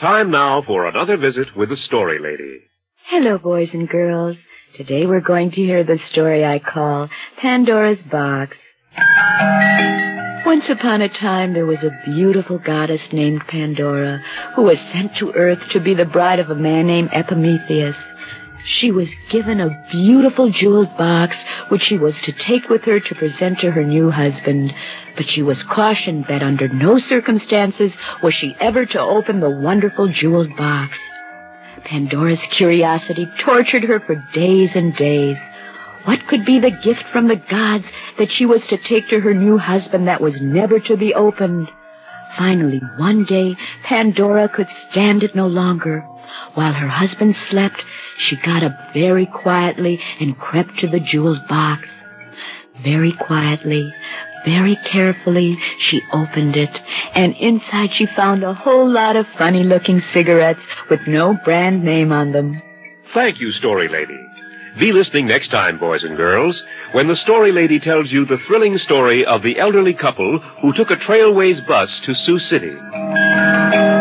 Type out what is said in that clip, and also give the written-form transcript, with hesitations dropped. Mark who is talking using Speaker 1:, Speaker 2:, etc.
Speaker 1: Time now for another visit with the Story Lady.
Speaker 2: Hello, boys and girls. Today we're going to hear the story I call Pandora's Box. Once upon a time, there was a beautiful goddess named Pandora who was sent to Earth to be the bride of a man named Epimetheus. She was given a beautiful jeweled box which she was to take with her to present to her new husband. But she was cautioned that under no circumstances was she ever to open the wonderful jeweled box. Pandora's curiosity tortured her for days and days. What could be the gift from the gods that she was to take to her new husband that was never to be opened? Finally, one day, Pandora could stand it no longer. While her husband slept, she got up very quietly and crept to the jeweled box. Very quietly, very carefully, she opened it, and inside she found a whole lot of funny-looking cigarettes with no brand name on them.
Speaker 1: Thank you, Story Lady. Be listening next time, boys and girls, when the Story Lady tells you the thrilling story of the elderly couple who took a Trailways bus to Sioux City.